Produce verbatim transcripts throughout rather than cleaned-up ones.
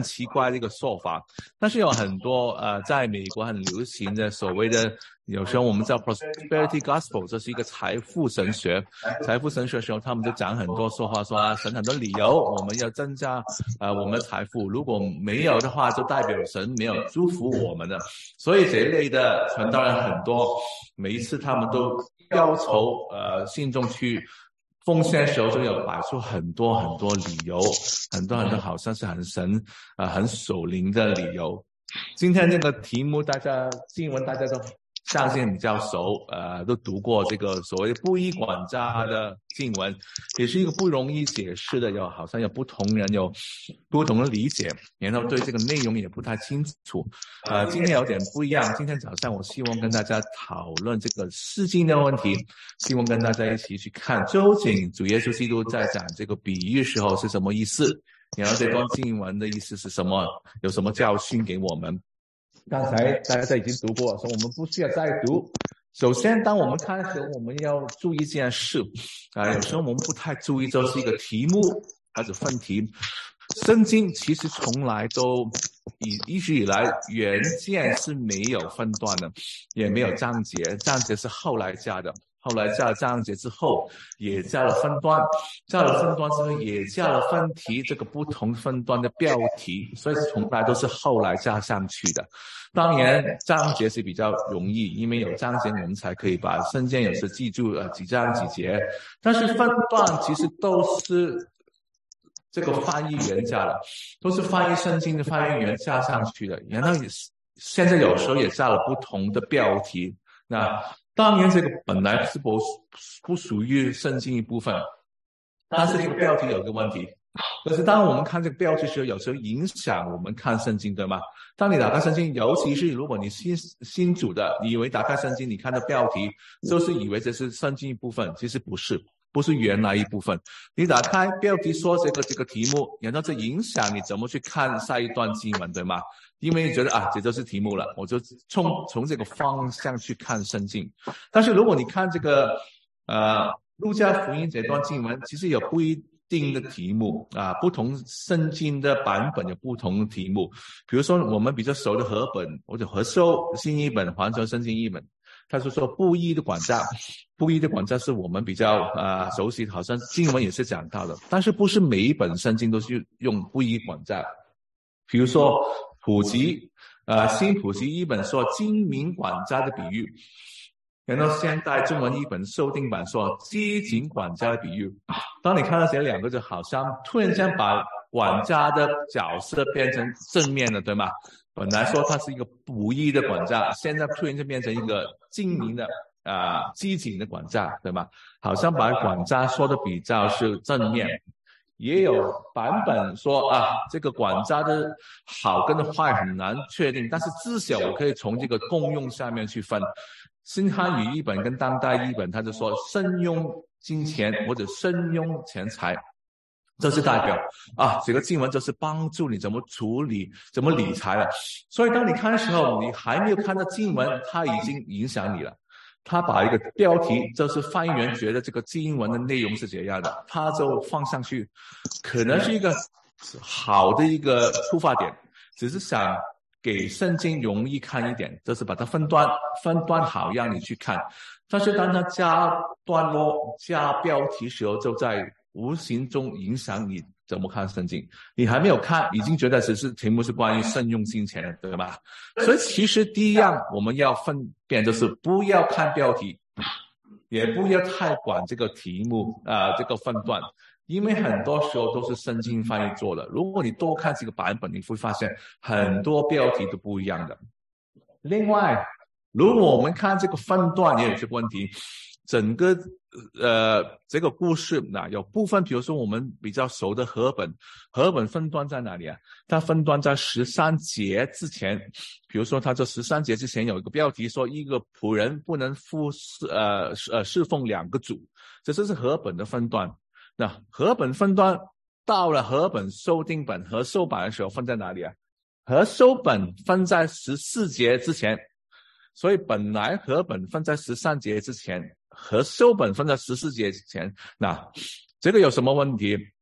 奇怪的一个说法，但是有很多呃，在美国很流行的所谓的，有时候我们叫 prosperity gospel， 这是一个财富神学。财富神学的时候，他们就讲很多说话，说啊，神很多理由我们要增加呃我们的财富，如果没有的话，就代表神没有祝福我们的。所以这一类的传道人很多，每一次他们都要求呃信众去奉献的时候，就有摆出很多很多理由，很多很多好像是很神啊、呃、很守灵的理由。今天这个题目大家经文大家都相信比较熟，呃，都读过这个所谓不义管家的经文，也是一个不容易解释的，有好像有不同人有不同的理解，然后对这个内容也不太清楚。呃，今天有点不一样，今天早上我希望跟大家讨论这个释经的问题，希望跟大家一起去看究竟主耶稣基督在讲这个比喻时候是什么意思，然后这段经文的意思是什么，有什么教训给我们。刚才大家已经读过，所以我们不需要再读。首先当我们看的时候，我们要注意一件事啊、呃，有时候我们不太注意，就是一个题目还是分题。圣经其实从来都一一直以来原件是没有分段的，也没有章节，章节是后来加的，后来加了章节之后也加了分段，加了分段之后也加了分题，这个不同分段的标题，所以从来都是后来加上去的。当然章节是比较容易，因为有章节我们才可以把圣经有时记住呃几章几节，但是分段其实都是这个翻译员加的，都是翻译圣经的翻译员加上去的，然后现在有时候也加了不同的标题。那当然这个本来是不不属于圣经一部分，但是这个标题有个问题，可是当我们看这个标题的时候，有时候影响我们看圣经，对吗？当你打开圣经，尤其是如果你新新主的，你以为打开圣经你看到标题就是以为这是圣经一部分，其实不是，不是原来一部分。你打开标题说这个这个题目，然后这影响你怎么去看下一段经文，对吗？因为你觉得啊，这就是题目了，我就从从这个方向去看圣经。但是如果你看这个呃路加福音这段经文，其实有不一定的题目啊，不同圣经的版本有不同的题目。比如说我们比较熟的和本或者和收新译本、环球圣经译本，他是说不义的管家，不义的管家是我们比较呃熟悉，好像经文也是讲到的，但是不是每一本圣经都是用不义管家。比如说普及呃新普及译本说精明管家的比喻，然后现代中文译本修订版说机警管家的比喻。当你看到这两个，就好像突然间把管家的角色变成正面的，对吗？本来说他是一个不义的管家，现在突然间变成一个精明的啊、呃、机警的管家，对吗？好像把管家说的比较是正面。也有版本说啊，这个管家的好跟坏很难确定，但是至少我可以从这个功用下面去分。新汉语译本跟当代译本，他就说慎用金钱或者慎用钱财，这是代表啊，这个经文就是帮助你怎么处理、怎么理财了。所以当你看的时候，你还没有看到经文，它已经影响你了。他把一个标题，就是翻译员觉得这个经文的内容是怎样的，他就放上去，可能是一个好的一个出发点，只是想给圣经容易看一点，就是把它分段分段好让你去看。但是当他加段落加标题时候，就在无形中影响你怎么看圣经。你还没有看，已经觉得只是题目是关于慎用金钱，对吧？所以其实第一样我们要分辨，就是不要看标题，也不要太管这个题目啊、呃，这个分段。因为很多时候都是圣经翻译做的，如果你多看几个版本，你会发现很多标题都不一样的。另外，如果我们看这个分段也有这个问题，整个呃这个故事那有部分，比如说我们比较熟的和本，和本分段在哪里啊？它分段在十三节之前，比如说它这十三节之前有一个标题说一个仆人不能服呃呃侍奉两个主，这就是和本的分段。那和本分段到了和本修订本和修版的时候分在哪里啊？和修本分在十四节之前，所以本来和本分在十三节之前，和修本分在十四节之前。那这个有什么问题？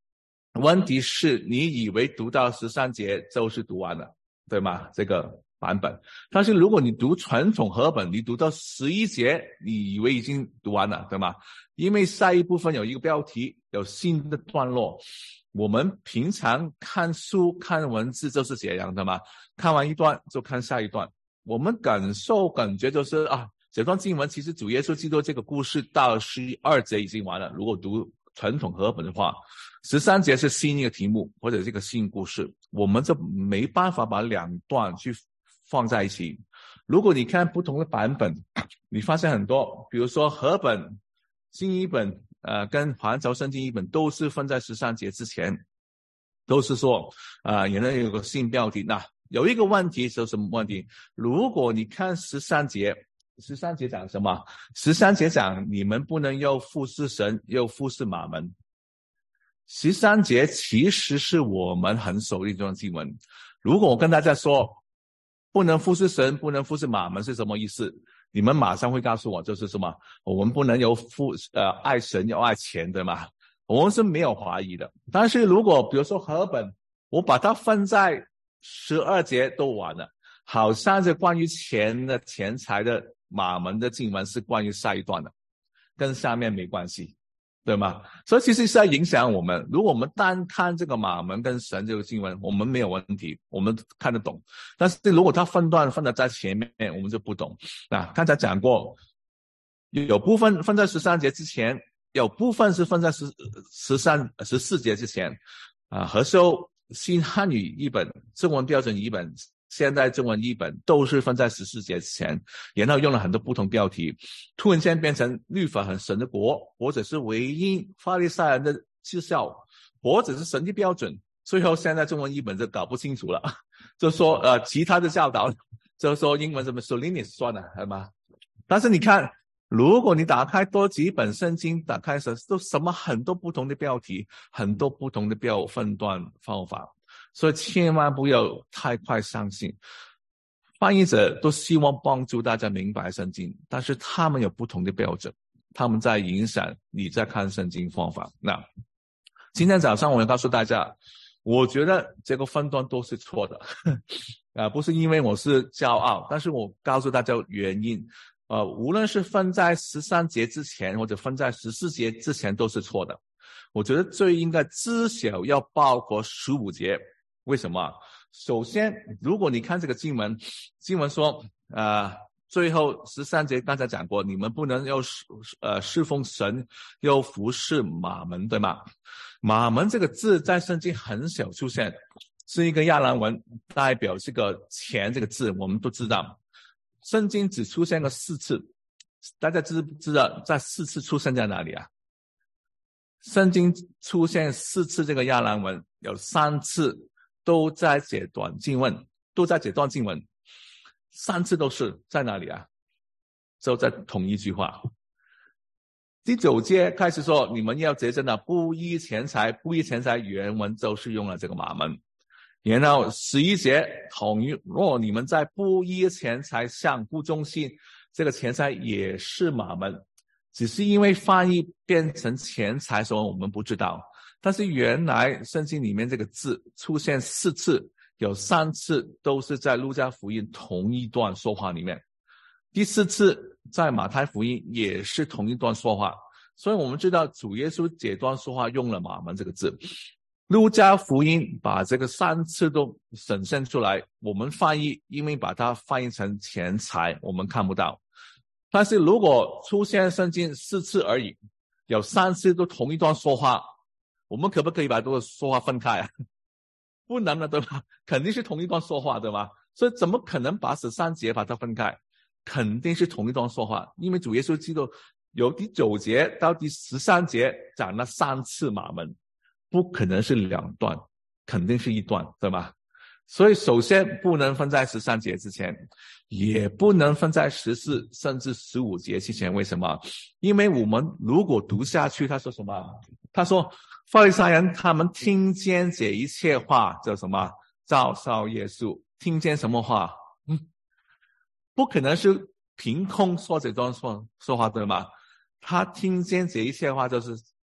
问题是你以为读到十三节就是读完了，对吗？这个版本。但是如果你读传统和本，你读到十一节，你以为已经读完了，对吗？因为下一部分有一个标题，有新的段落。我们平常看书看文字就是这样的嘛，看完一段就看下一段。我们感受感觉就是啊，这段经文其实主耶稣基督这个故事到十二节已经完了。如果读传统和本的话，十三节是新一个题目或者这个新故事，我们就没办法把两段去放在一起。如果你看不同的版本，你发现很多，比如说和本、新译本呃，跟环球圣经译本都是分在十三节之前，都是说啊、呃，原来有个新标题。那有一个问题是什么问题？如果你看十三节，十三节讲什么？十三节讲你们不能又服侍神又服侍马门。十三节其实是我们很熟的一段经文。如果我跟大家说不能服侍神不能服侍马门是什么意思，你们马上会告诉我就是什么，我们不能有服呃爱神又爱钱，对吗？我们是没有怀疑的。但是如果比如说和本我把它分在十二节都完了，好像是关于钱的钱财的马门的经文是关于下一段的，跟下面没关系，对吗？所以其实是在影响我们。如果我们单看这个马门跟神这个经文，我们没有问题，我们看得懂。但是如果它分段分得在前面，我们就不懂。那刚才讲过，有部分分在十三节之前，有部分是分在十十三十四节之前。啊，和修新汉语译本、中文标准译本、现代中文译本都是分在十四节之前，然后用了很多不同标题，突然间变成律法很神的国，或者是唯因法利赛人的讥笑，或者是神的标准。最后现在中文译本就搞不清楚了，就说呃其他的教导，就说英文什么 Solinis 算了，对吗？但是你看，如果你打开多几本圣经，打开神都什么很多不同的标题，很多不同的标分段方法，所以千万不要太快相信。翻译者都希望帮助大家明白圣经，但是他们有不同的标准，他们在影响你在看圣经方法。那今天早上我要告诉大家，我觉得这个分段都是错的啊，不是因为我是骄傲，但是我告诉大家原因。呃，无论是分在十三节之前或者分在十四节之前都是错的。我觉得最应该至少要包括十五节。为什么？首先，如果你看这个经文，经文说呃最后十三节刚才讲过，你们不能又呃侍奉神又服侍马门，对吗？马门这个字在圣经很少出现，是一个亚兰文，代表这个钱这个字，我们都知道。圣经只出现了四次，大家知不知道在四次出现在哪里啊？圣经出现四次这个亚兰文，有三次都在这段经文，都在这段经文，三次都是在哪里啊？就在同一句话。第九节开始说，你们要节省的不义钱财，不义钱财原文就是用了这个马门。然后十一节同于若你们在不义钱财上不忠心，这个钱财也是马门，只是因为翻译变成钱财，所以我们不知道。但是原来圣经里面这个字出现四次，有三次都是在路加福音同一段说话里面，第四次在马太福音也是同一段说话，所以我们知道主耶稣这段说话用了马门这个字。路加福音把这个三次都显现出来，我们翻译因为把它翻译成钱财，我们看不到。但是如果出现圣经四次而已，有三次都同一段说话，我们可不可以把这个说话分开啊？不能了，对吧？肯定是同一段说话，对吧？所以怎么可能把十三节把它分开？肯定是同一段说话，因为主耶稣基督由第九节到第十三节讲了三次马门，不可能是两段，肯定是一段，对吧？所以首先不能分在十三节之前，也不能分在十四甚至十五节之前。为什么？因为我们如果读下去，他说什么？他说法利赛人他们听见这一切话叫什么？嘲笑耶稣。听见什么话？嗯，不可能是凭空说这段说说话，对吗？他听见这一切话就是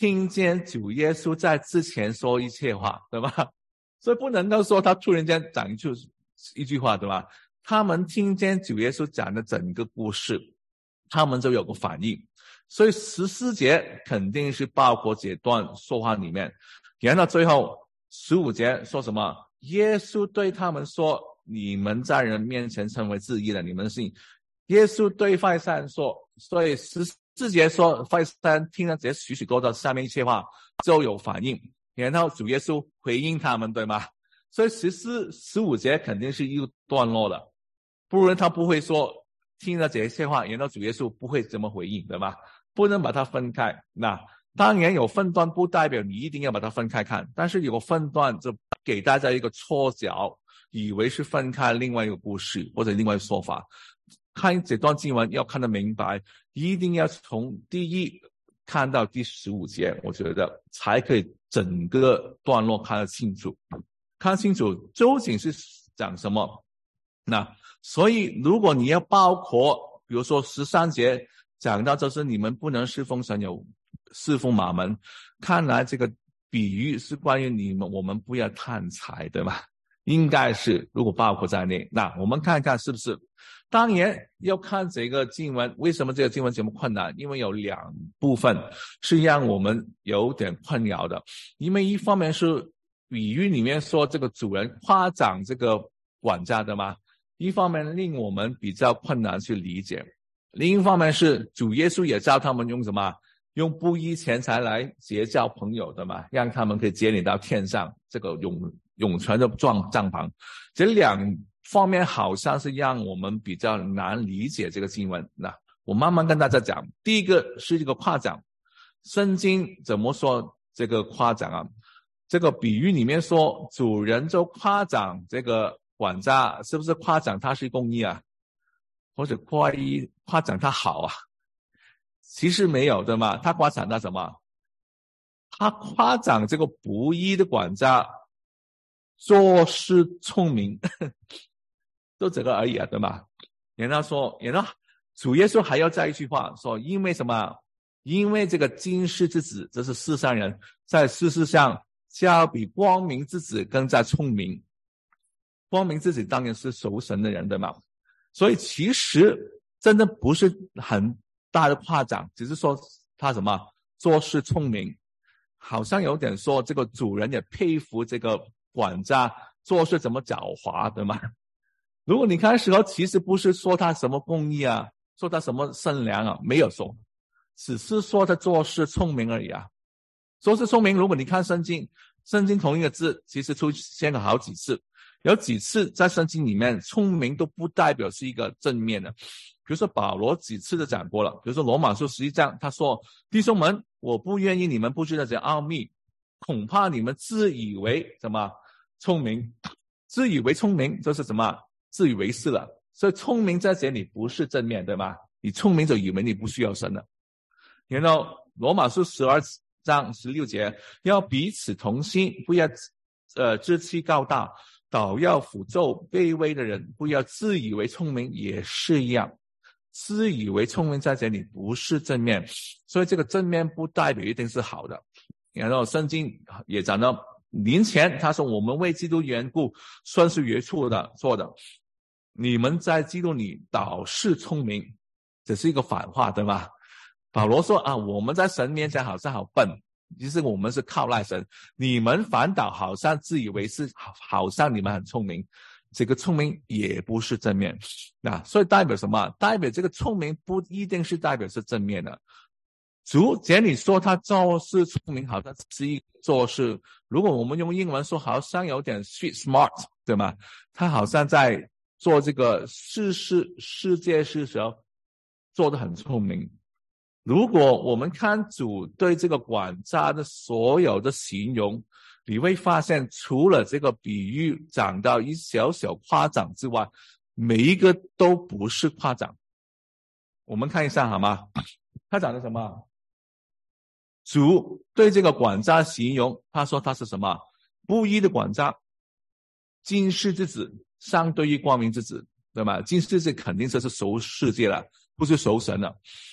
听见主耶稣在之前说一切话，对吧？所以不能够说他突然间讲一句一句话，对吧？他们听见主耶稣讲的整个故事，他们就有个反应。所以十四节肯定是包括这段说话里面。然后最后十五节说什么？耶稣对他们说，你们在人面前成为自义的，你们信。耶稣对法利赛人说，所以十四节说法利赛人听了这许许多多的下面一些话就有反应，然后主耶稣回应他们，对吗？所以十四、十五节肯定是一个段落的，不然他不会说听了这些话，然后主耶稣不会这么回应，对吗？不能把它分开。那当然有分段不代表你一定要把它分开看，但是有个分段就给大家一个错觉，以为是分开另外一个故事或者另外一个说法。看这段经文要看得明白，一定要从第一看到第十五节，我觉得才可以整个段落看得清楚，看清楚究竟是讲什么。那所以如果你要包括比如说十三节讲到就是你们不能侍奉神有侍奉马门，看来这个比喻是关于你们我们不要贪财，对吧？应该是如果包括在内。那我们看看是不是。当然要看这个经文，为什么这个经文这么困难？因为有两部分是让我们有点困扰的。因为一方面是比喻里面说这个主人夸奖这个管家的嘛，一方面令我们比较困难去理解。另一方面是主耶稣也教他们用什么？用不义钱财来结交朋友的嘛，让他们可以接你到天上这个永永存的帐帐篷。这两方面好像是让我们比较难理解这个经文。那我慢慢跟大家讲。第一个是这个夸奖，圣经怎么说这个夸奖啊？这个比喻里面说主人就夸奖这个管家，是不是夸奖他是公义啊？或者夸一夸奖他好啊？其实没有，对吗？他夸奖他什么？他夸奖这个不义的管家做事聪明就这个而已啊，对吗？然后说，然后主耶稣还要再一句话说，因为什么？因为这个今世之子，这是世上人，在事实上要比光明之子更加聪明。光明之子当然是属神的人，对吗？所以其实真的不是很大的夸奖，只是说他什么做事聪明，好像有点说这个主人也佩服这个管家做事怎么狡猾，对吗？如果你看的时候，其实不是说他什么公义啊，说他什么善良啊，没有说，只是说他做事聪明而已啊。做事聪明，如果你看圣经，圣经同一个字其实出现了好几次，有几次在圣经里面聪明都不代表是一个正面的。比如说保罗几次都讲过了，比如说罗马书十一章他说，弟兄们，我不愿意你们不知道这奥秘，恐怕你们自以为什么聪明，自以为聪明就是什么自以为是了。所以聪明在这里不是正面，对吗？你聪明就以为你不需要神了。然后罗马书十二章十六节，要彼此同心，不要呃志气高大，倒要辅助卑微的人，不要自以为聪明，也是一样。自以为聪明在这里不是正面，所以这个正面不代表一定是好的。然后圣经也讲到临前他说，我们为基督缘故算是约束的做的，你们在基督里倒是聪明，这是一个反话，对吗？保罗说啊，我们在神面前好像好笨，其实我们是靠赖神，你们反倒好像自以为是，好像你们很聪明，这个聪明也不是正面。那所以代表什么？代表这个聪明不一定是代表是正面的。主简你说他做事聪明，好像是一做事，如果我们用英文说，好像有点 street smart， 对吗？他好像在做这个世事世界事时候做得很聪明。如果我们看主对这个管家的所有的形容，你会发现除了这个比喻讲到一小小夸奖之外，每一个都不是夸奖。我们看一下好吗？他讲的什么？主对这个管家形容，他说他是什么？不义的管家，今世之子相对于光明之子，对吗？今世之子肯定这是属世界了，不是属神了。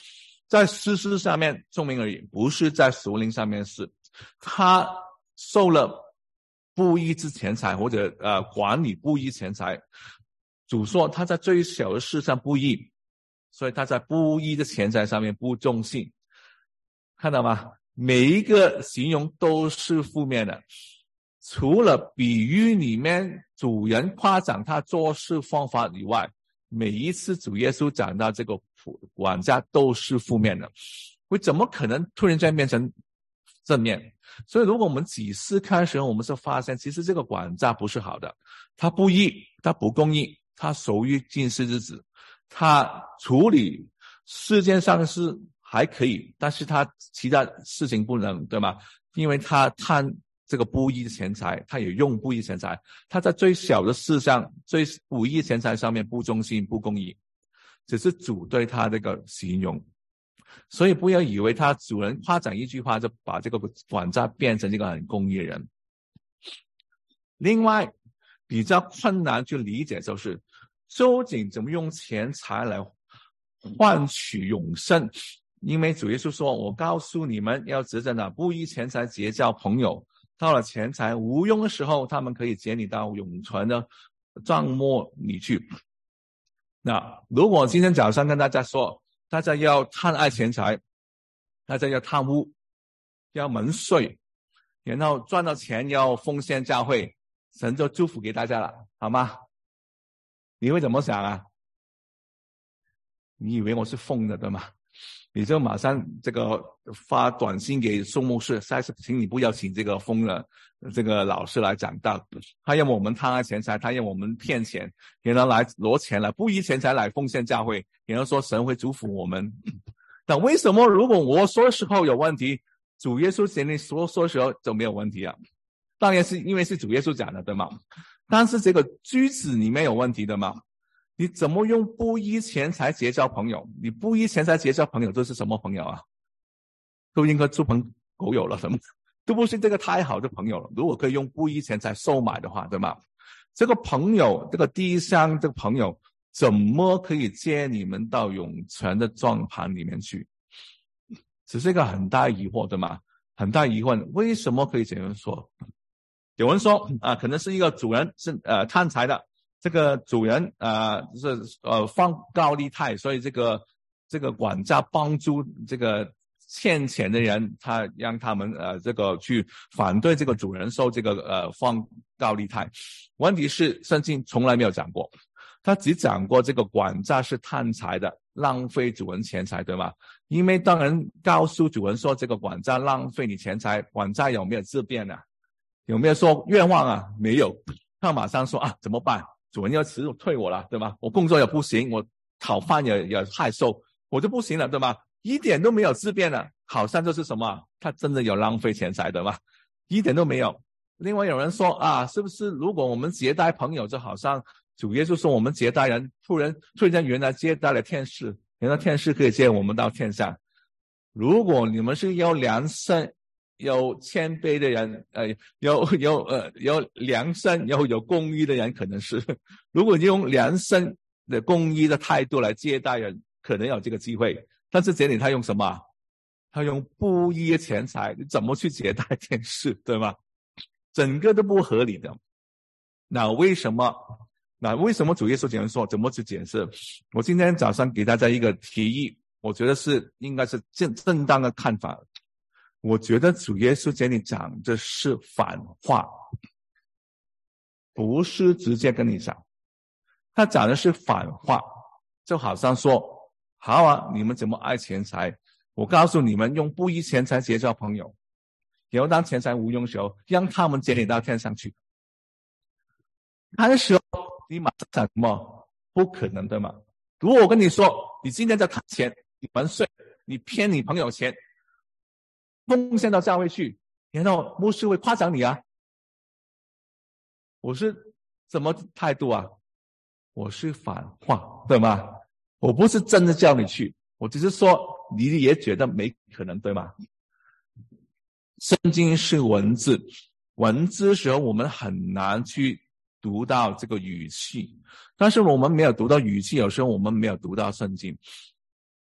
在事实上面聪明而已，不是在属灵上面是。他受了不义之钱财，或者呃管理不义钱财。主说他在最小的事上不义，所以他在不义的钱财上面不忠信。看到吗？每一个形容都是负面的，除了比喻里面主人夸奖他做事方法以外，每一次主耶稣讲到这个管家都是负面的，会怎么可能突然间变成正面？所以如果我们几次看的时候，我们就发现其实这个管家不是好的，他不义，他不公义，他守于禁食日子，他处理世界上的事还可以，但是他其他事情不能，对吗？因为他贪这个不义的钱财，他也用不义钱财，他在最小的事上，最不义钱财上面不忠心不公义，只是主对他这个形容。所以不要以为他主人夸奖一句话就把这个管家变成一个很公义的人。另外比较困难去理解就是究竟怎么用钱财来换取永生。因为主耶稣说，我告诉你们要指着那不义钱财结交朋友，到了钱财无用的时候，他们可以接你到永存的帐幕里去。那如果今天早上跟大家说，大家要贪爱钱财，大家要贪污，要蒙税，然后赚到钱要奉献教会，神就祝福给大家了，好吗？你会怎么想啊？你以为我是疯的对吗？你就马上这个发短信给宋牧师，下次请你不要请这个疯的这个老师来讲道，他要我们贪爱钱财，他要我们骗钱，然后来挪钱来不义钱财来奉献教会，然后说神会祝福我们。那为什么如果我说的时候有问题，主耶稣前你说说的时候就没有问题啊？当然是因为是主耶稣讲的，对吗？但是这个句子里面有问题的吗？你怎么用不义钱财结交朋友？你不义钱财结交朋友都是什么朋友啊？都应该猪朋狗友了，什么都不是这个太好的朋友了。如果可以用不义钱财收买的话，对吗？这个朋友，这个第一项这个朋友怎么可以接你们到永存的帐盘里面去？只是一个很大疑惑，对吗？很大疑问，为什么可以这样说？有人说啊，可能是一个主人是呃贪财的，这个主人呃是呃放高利贷，所以这个这个管家帮助这个欠钱的人，他让他们呃这个去反对这个主人收这个呃放高利贷。问题是圣经从来没有讲过，他只讲过这个管家是贪财的，浪费主人钱财，对吗？因为当人告诉主人说这个管家浪费你钱财，管家有没有自辩啊？有没有说愿望啊？没有，他马上说啊怎么办？主人要辞退我了，对吧？我工作也不行，我讨饭也也害羞，我就不行了，对吧？一点都没有自辩了，好像就是什么，他真的有浪费钱财，对吧？一点都没有。另外有人说啊，是不是如果我们接待朋友，就好像主耶稣说我们接待人，突然突然间原来接待了天使，原来天使可以接我们到天上。如果你们是有良善、有谦卑的人，呃，有有呃有良善、有有公义的人，可能是如果你用良善的公义的态度来接待人，可能有这个机会。但是这里他用什么？他用不义的钱财，你怎么去接待天使，对吗？整个都不合理的。那为什么？那为什么主耶稣这样说？怎么去解释？我今天早上给大家一个提议，我觉得是应该是正正当的看法。我觉得主耶稣这里讲的是反话，不是直接跟你讲，他讲的是反话，就好像说，好啊，你们怎么爱钱财？我告诉你们，用不义钱财结交朋友，然后当钱财无用的时候，让他们接你到天上去。那时候你马上讲什么？不可能，对吗？如果我跟你说，你今天在谈钱，你瞒税，你骗你朋友钱，奉献到教会去，然后牧师会夸奖你啊。我是什么态度啊？我是反话，对吗？我不是真的叫你去，我只是说你也觉得没可能，对吗？圣经是文字，文字的时候我们很难去读到这个语气，但是我们没有读到语气，有时候我们没有读到圣经。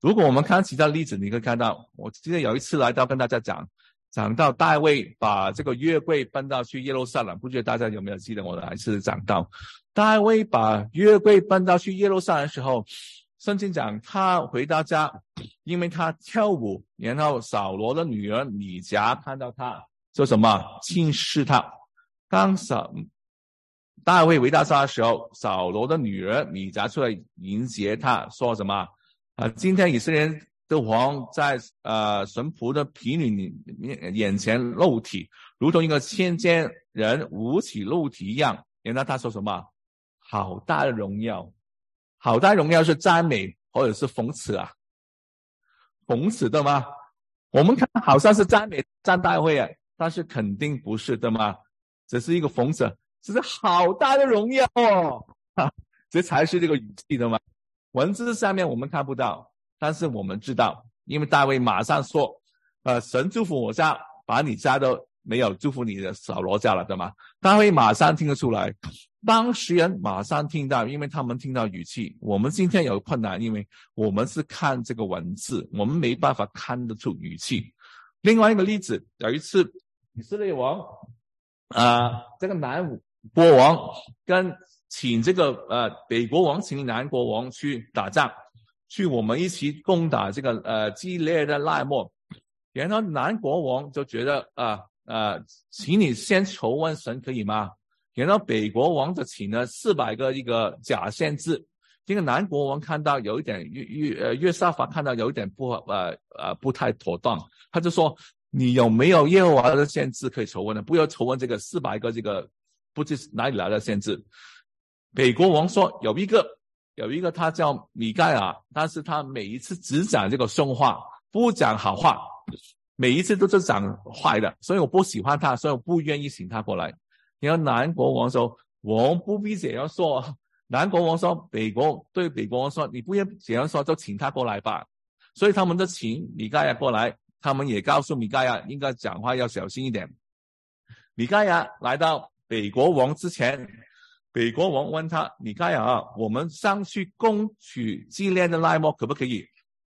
如果我们看其他例子，你可以看到，我记得有一次来到跟大家讲，讲到大卫把这个约柜搬到去耶路撒冷，不知道大家有没有记得我哪一次讲到，大卫把约柜搬到去耶路撒冷的时候，圣经讲他回到家，因为他跳舞，然后扫罗的女儿米甲看到他，说什么轻视他。当扫大卫回到家的时候，扫罗的女儿米甲出来迎接他，说什么啊？今天以色列人的王在呃神仆的婢女眼前露体，如同一个千奸人舞起露体一样。然后他说什么？好大的荣耀，好大的荣耀是赞美或者是讽刺啊？讽刺对吗？我们看好像是赞美赞大卫啊，但是肯定不是对吗？这是一个讽刺，这是好大的荣耀哦，这才是这个语气的嘛。文字上面我们看不到，但是我们知道，因为大卫马上说，呃，神祝福我家，把你家都没有祝福你的扫罗家了，对吗？大卫马上听得出来，当时人马上听到，因为他们听到语气。我们今天有困难，因为我们是看这个文字，我们没办法看得出语气。另外一个例子，有一次以色列王啊、呃，这个南国王跟请这个呃北国王请南国王去打仗，去我们一起攻打这个呃基列的拉末。然后南国王就觉得啊呃, 呃请你先求问神可以吗？然后北国王就请了四百个一个假先知。这个南国王看到有一点约约呃约沙法看到有一点不呃呃不太妥当，他就说你有没有耶和华的先知可以求问呢？不要求问这个四百个这个不知哪里来的先知。北国王说有一个有一个他叫米盖亚，但是他每一次只讲这个凶话，不讲好话，每一次都是讲坏的，所以我不喜欢他，所以我不愿意请他过来。然后南国王说我不必这样说，南国王说北国对北国王说你不要这样说，就请他过来吧。所以他们就请米盖亚过来，他们也告诉米盖亚应该讲话要小心一点。米盖亚来到北国王之前，北国王问他，米盖亚，我们上去攻取基列的拉末可不可以？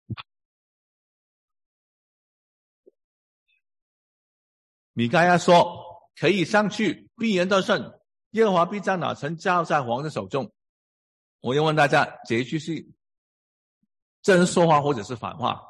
米盖亚说可以上去，必然得胜，耶和华必将那城交在王的手中。我要问大家，这一句是真说话或者是反话？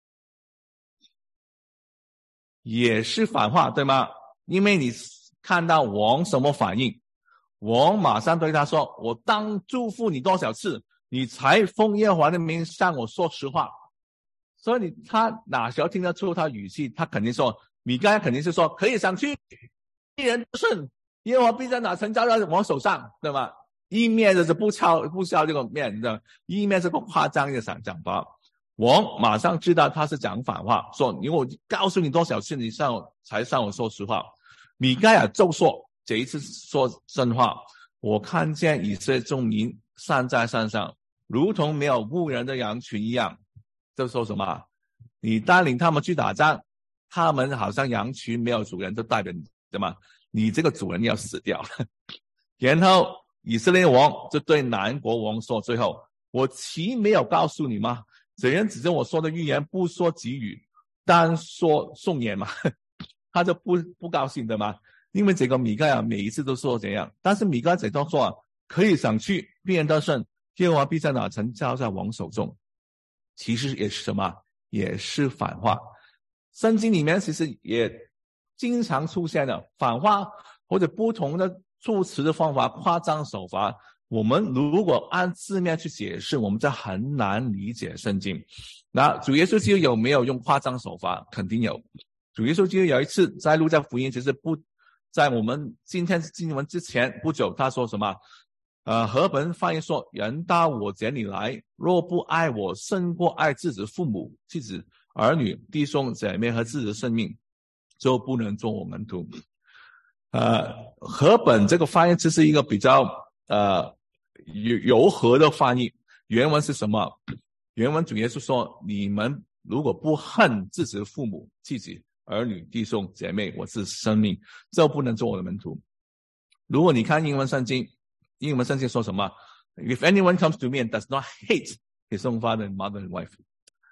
也是反话对吗？因为你看到王什么反应？王马上对他说，我当祝福你多少次，你才奉耶和华的名向我说实话。所以你他哪时候听得出他语气？他肯定说，米盖肯定是说可以上去，一人得胜，耶和华必将那城交在我手上，对吗？一面就是不敲不敲这个面的，一面是个夸张的讲讲法。王马上知道他是讲反话，说你我告诉你多少次，你向我才向我说实话。米盖亚就说这一次说真话，我看见以色列众民散在山上，如同没有牧人的羊群一样。就说什么？你带领他们去打仗，他们好像羊群没有主人，就代表你对吗？你这个主人要死掉。然后以色列王就对南国王说，最后我岂没有告诉你吗？这人指着我说的预言不说给予，单说颂言嘛。他就不不高兴的嘛，因为这个米盖亚每一次都说这样，但是米盖亚都说啊，可以上去，必然得胜，耶和华必将那城交在王手中。其实也是什么？也是反话。圣经里面其实也经常出现的反话或者不同的助词的方法，夸张手法。我们如果按字面去解释，我们就很难理解圣经。那主耶稣基督有没有用夸张手法？肯定有。主耶稣基督有一次在路加福音，其实不在我们今天经文之前不久，他说什么？呃，和本翻译说，人到我这里来，若不爱我胜过爱自己父母、妻子、儿女、弟兄姐妹和自己的生命，就不能做我门徒。呃，和本这个翻译只是一个比较呃柔和的翻译，原文是什么？原文主耶稣说，你们如果不恨自己的父母、妻子、儿女、弟兄姐妹，我是生命，就不能做我的门徒。如果你看英文圣经，英文圣经说什么？ If anyone comes to me and does not hate his own father and mother and wife，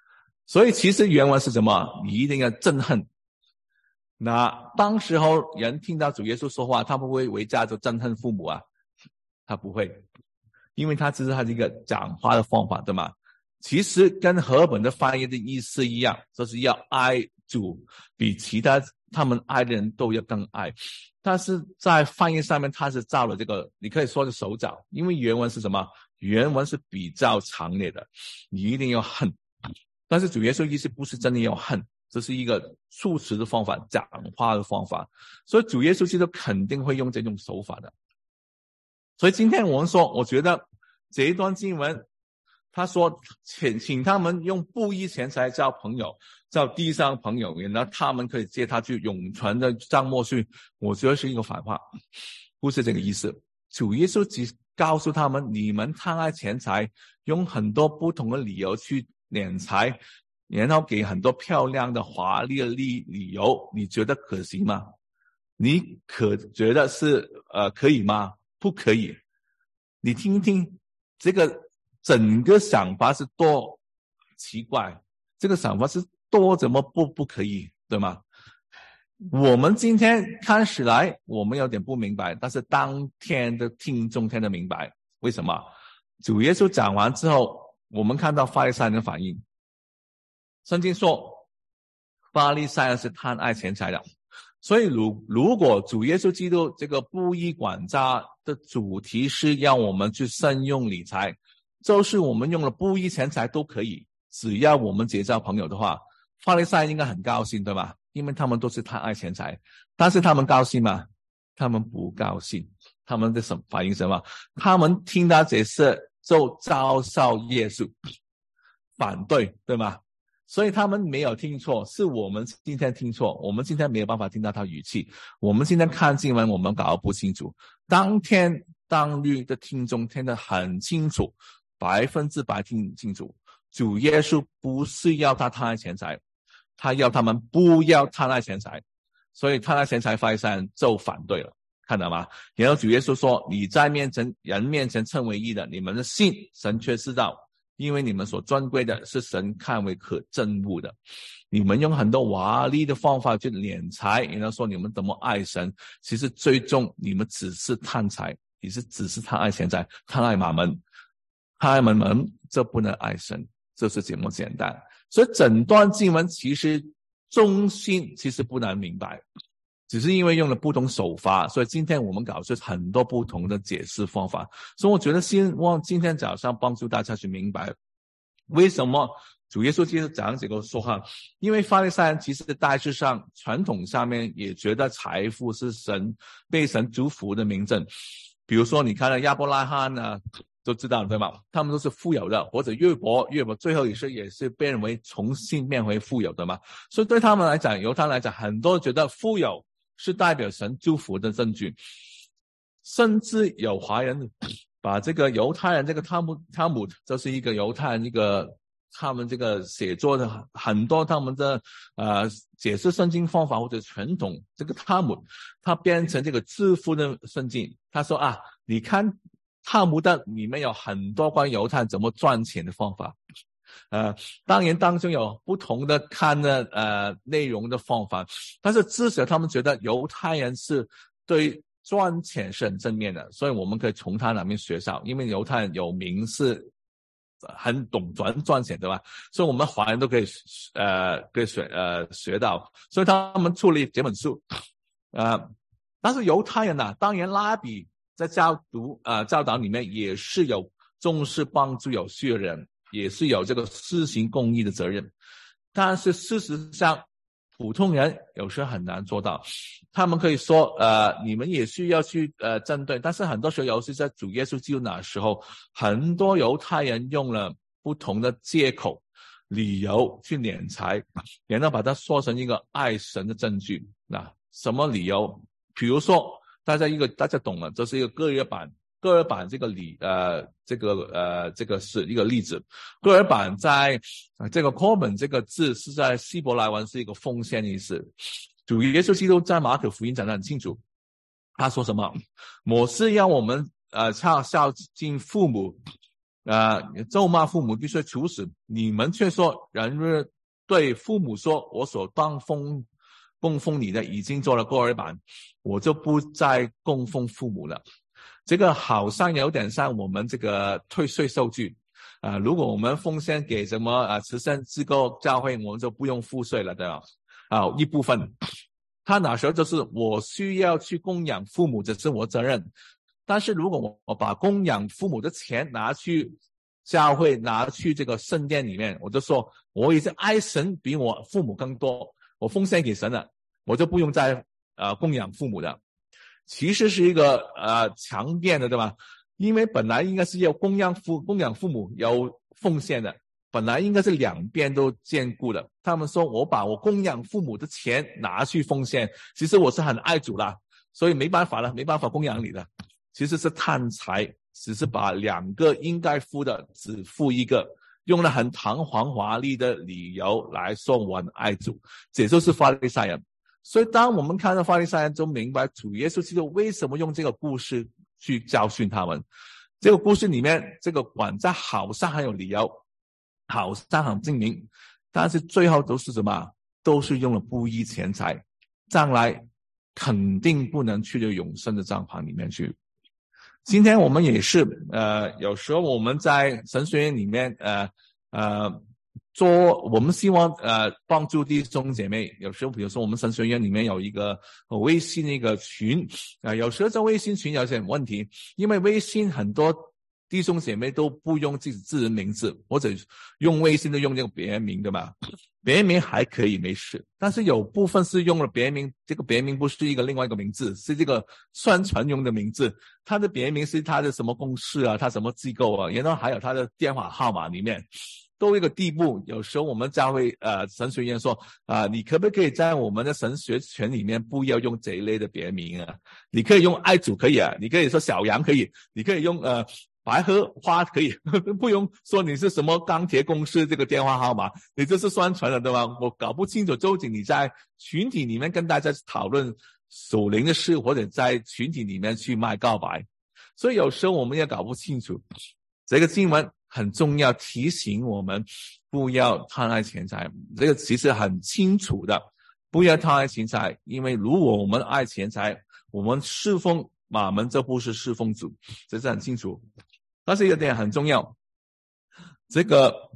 所以其实原文是什么？你一定要憎恨。那当时候人听到主耶稣说话，他不会回家就憎恨父母啊，他不会，因为他只是他这个讲话的方法，对吗？其实跟和本的翻译的意思一样，就是要爱主比其他他们爱的人都要更爱。但是在翻译上面他是照了这个，你可以说是手脚，因为原文是什么？原文是比较强烈的，你一定要恨。但是主耶稣意思不是真的要恨，这是一个措辞的方法，讲话的方法，所以主耶稣基督肯定会用这种手法的。所以今天我们说，我觉得这一段经文他说请请他们用不义钱财交朋友，交地上朋友，然后他们可以借他去永存的账目去，我觉得是一个反话，不是这个意思。主耶稣只告诉他们，你们贪爱钱财，用很多不同的理由去敛财，然后给很多漂亮的华丽的理理由，你觉得可行吗？你可觉得是呃可以吗？不可以。你听一听这个整个想法是多奇怪，这个想法是多怎么不不可以，对吗？我们今天看起来我们有点不明白，但是当天的听众听得明白。为什么？主耶稣讲完之后，我们看到法利赛人的反应。圣经说法利赛人是贪爱钱财的，所以如如果主耶稣基督这个不义管家的主题是要我们去慎用理财，就是我们用了不义钱财都可以，只要我们结交朋友的话，法利赛人应该很高兴，对吧？因为他们都是贪爱钱财。但是他们高兴吗？他们不高兴。他们的什么反应什么？他们听到这事就嘲笑耶稣，反对，对吗？所以他们没有听错，是我们今天听错，我们今天没有办法听到他语气，我们今天看经文我们搞不清楚。当天当日的听众听得很清楚，百分之百听清楚，主耶稣不是要他贪爱钱财，他要他们不要贪爱钱财，所以贪爱钱财法利赛人就反对了，看到吗？然后主耶稣说，你在面前人面前称为义的，你们的信神却知道，因为你们所尊贵的是神看为可憎恶的。你们用很多华丽的方法去敛财，然后说你们怎么爱神，其实最终你们只是贪财，你是只是贪爱钱财，贪爱马门，贪爱马门，这不能爱神，就是这么简单。所以整段经文其实中心其实不难明白，只是因为用了不同手法，所以今天我们搞出很多不同的解释方法。所以我觉得希望今天早上帮助大家去明白为什么主耶稣基督讲这个说话。因为法利赛人其实大致上传统上面也觉得财富是神被神祝福的明证，比如说你看到亚伯拉罕呢都知道对吗？他们都是富有的，或者约伯，约伯最后也是也是被认为重新变回富有的嘛。所以对他们来讲，犹太人来讲，很多人觉得富有是代表神祝福的证据，甚至有华人把这个犹太人这个汤姆汤姆就是一个犹太人一个他们这个写作的很多他们的呃解释圣经方法或者传统，这个汤姆他变成这个致富的圣经。他说啊，你看汤姆的里面有很多关于犹太人怎么赚钱的方法。呃，当然当中有不同的看的呃内容的方法，但是至少他们觉得犹太人是对赚钱是很正面的，所以我们可以从他那边学到，因为犹太人有名是很懂赚赚钱，对吧？所以我们华人都可以呃可以学呃学到，所以他们出了这本书。呃，但是犹太人啊，当然拉比在教读呃教导里面也是有重视帮助有需要的人，也是有这个施行公义的责任，但是事实上普通人有时很难做到。他们可以说呃你们也需要去呃针对，但是很多时候尤其在主耶稣基督那时候，很多犹太人用了不同的借口理由去敛财，然后把它说成一个爱神的证据。那什么理由？比如说大家一个大家懂了，这是一个各约版各尔版这个理呃这个呃这个是一个例子。各尔版在、呃、这个 Corban 这个字是在希伯来文是一个奉献的意思。主耶稣基督在马可福音讲得很清楚，他说什么？摩西要我们呃孝孝敬父母，呃咒骂父母必须处死，你们却说人若对父母说，我所当奉供奉你的已经做了过二版，我就不再供奉父母了。这个好像有点像我们这个退税收据啊、呃，如果我们奉献给什么啊、呃、慈善机构教会，我们就不用付税了，对吧？啊、呃，一部分。他那时候就是我需要去供养父母，这是我责任。但是如果我把供养父母的钱拿去教会，拿去这个圣殿里面，我就说我已经爱神比我父母更多，我奉献给神了，我就不用再呃供养父母的。其实是一个呃强辩的，对吧？因为本来应该是要供养父供养父母有奉献的，本来应该是两边都兼顾的。他们说我把我供养父母的钱拿去奉献，其实我是很爱主啦，所以没办法了，没办法供养你的。其实是贪财，只是把两个应该付的只付一个，用了很堂皇华丽的理由来说我很爱主，这就是法利赛人。所以当我们看到法利赛人，就明白主耶稣基督为什么用这个故事去教训他们。这个故事里面，这个管家好像很有理由，好像很精明，但是最后都是什么？都是用了不义钱财，将来肯定不能去到永生的帐篷里面去。今天我们也是呃有时候我们在神学院里面呃呃做我们希望呃帮助弟兄姐妹，有时候比如说我们神学院里面有一个微信一个群啊、呃，有时候在微信群有些问题，因为微信很多弟兄姐妹都不用自己自人名字，或者用微信都用这个别人名，对吧？别人名还可以没事，但是有部分是用了别人名，这个别人名不是一个另外一个名字，是这个宣传用的名字，他的别人名是他的什么公司啊，他什么机构啊，然后还有他的电话号码里面，都一个地步。有时候我们教会呃神学院说啊、呃，你可不可以在我们的神学圈里面不要用这一类的别人名啊？你可以用爱主可以啊，你可以说小杨可以，你可以用呃白荷花可以，不用说你是什么钢铁公司这个电话号码，你这是宣传的，对吧？我搞不清楚究竟你在群体里面跟大家讨论属灵的事，或者在群体里面去卖告白，所以有时候我们也搞不清楚。这个经文很重要，提醒我们不要贪爱钱财，这个其实很清楚的，不要贪爱钱财，因为如果我们爱钱财，我们侍奉马门就不是侍奉主，这是很清楚。但是有点很重要，这个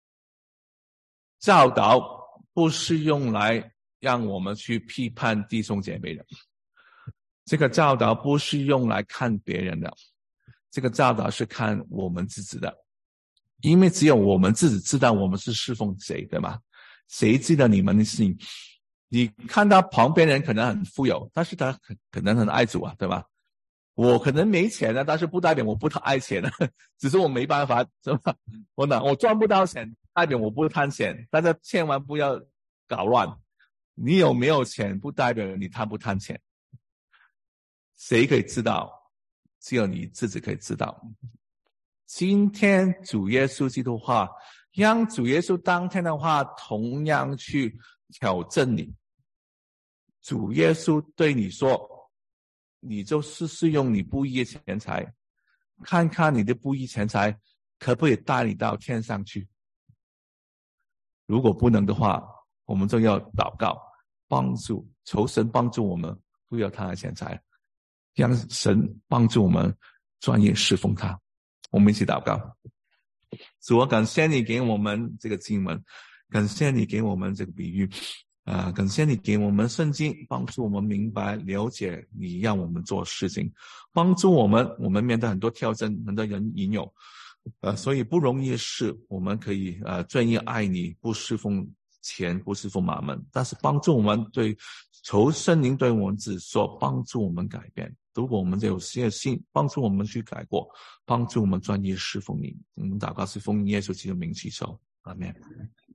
教导不是用来让我们去批判弟兄姐妹的，这个教导不是用来看别人的，这个教导是看我们自己的，因为只有我们自己知道我们是侍奉谁，对吗？谁知道你们的心？你看到旁边人可能很富有，但是他可能很爱主啊，对吧？我可能没钱的，但是不代表我不爱钱的，只是我没办法，是吧？我呢，我赚不到钱，代表我不贪钱，大家千万不要搞乱。你有没有钱，不代表你贪不贪钱。谁可以知道？只有你自己可以知道。今天主耶稣基督话，让主耶稣当天的话同样去挑战你。主耶稣对你说，你就试试用你不义的钱财，看看你的不义钱财可不可以带你到天上去。如果不能的话，我们就要祷告，帮助求神帮助我们不要贪爱钱财，让神帮助我们专业侍奉他。我们一起祷告。主，我感谢你给我们这个经文，感谢你给我们这个比喻啊、呃，感谢你给我们圣经，帮助我们明白了解你让我们做事情，帮助我们我们面对很多挑战，很多人引诱呃，所以不容易的事我们可以呃专业爱你，不侍奉钱，不侍奉马门，但是帮助我们对求圣灵对我们只说，帮助我们改变。如果我们有些信，帮助我们去改过，帮助我们专业侍奉你。我们祷告是奉耶稣基督的名祈求，阿们。